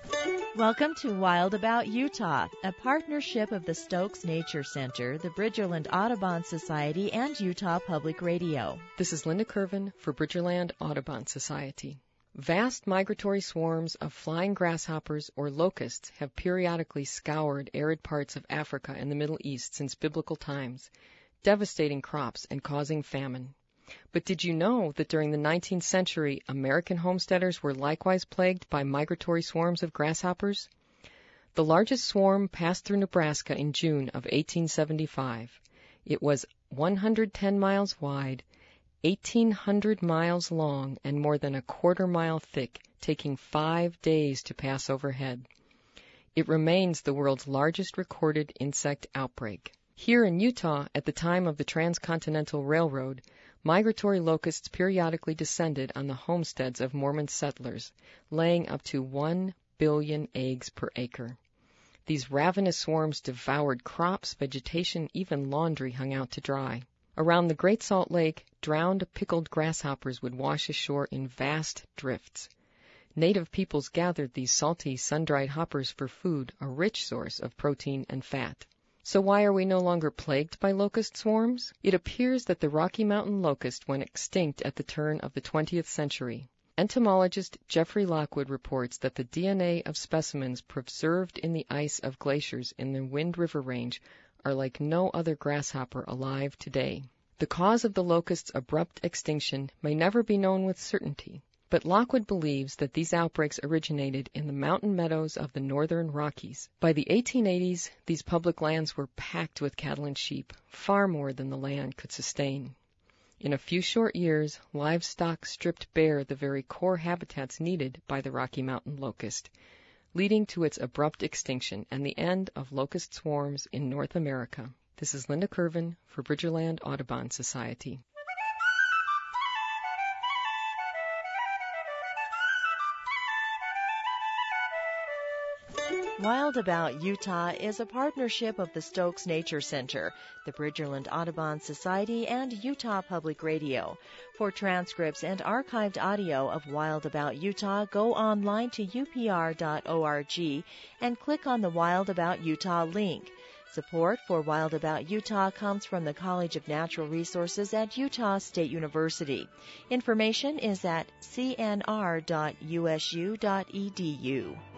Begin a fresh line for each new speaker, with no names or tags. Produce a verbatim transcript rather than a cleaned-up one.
Welcome to Wild About Utah, a partnership of the Stokes Nature Center, the Bridgerland Audubon Society, and Utah Public Radio.
This is Linda Curvin for Bridgerland Audubon Society. Vast migratory swarms of flying grasshoppers or locusts have periodically scoured arid parts of Africa and the Middle East since biblical times, devastating crops and causing famine. But did you know that during the nineteenth century, American homesteaders were likewise plagued by migratory swarms of grasshoppers? The largest swarm passed through Nebraska in June of eighteen seventy-five. It was one hundred ten miles wide, eighteen hundred miles long, and more than a quarter mile thick, taking five days to pass overhead. It remains the world's largest recorded insect outbreak. Here in Utah, at the time of the Transcontinental Railroad, migratory locusts periodically descended on the homesteads of Mormon settlers, laying up to one billion eggs per acre. These ravenous swarms devoured crops, vegetation, even laundry hung out to dry. Around the Great Salt Lake, drowned pickled grasshoppers would wash ashore in vast drifts. Native peoples gathered these salty, sun-dried hoppers for food, a rich source of protein and fat. So why are we no longer plagued by locust swarms? It appears that the Rocky Mountain locust went extinct at the turn of the twentieth century. Entomologist Jeffrey Lockwood reports that the D N A of specimens preserved in the ice of glaciers in the Wind River Range are like no other grasshopper alive today. The cause of the locust's abrupt extinction may never be known with certainty, but Lockwood believes that these outbreaks originated in the mountain meadows of the northern Rockies. By the eighteen eighties, these public lands were packed with cattle and sheep, far more than the land could sustain. In a few short years, livestock stripped bare the very core habitats needed by the Rocky Mountain locust, leading to its abrupt extinction and the end of locust swarms in North America. This is Linda Curvin for Bridgerland Audubon Society.
Wild About Utah is a partnership of the Stokes Nature Center, the Bridgerland Audubon Society, and Utah Public Radio. For transcripts and archived audio of Wild About Utah, go online to U P R dot org and click on the Wild About Utah link. Support for Wild About Utah comes from the College of Natural Resources at Utah State University. Information is at C N R dot U S U dot E D U.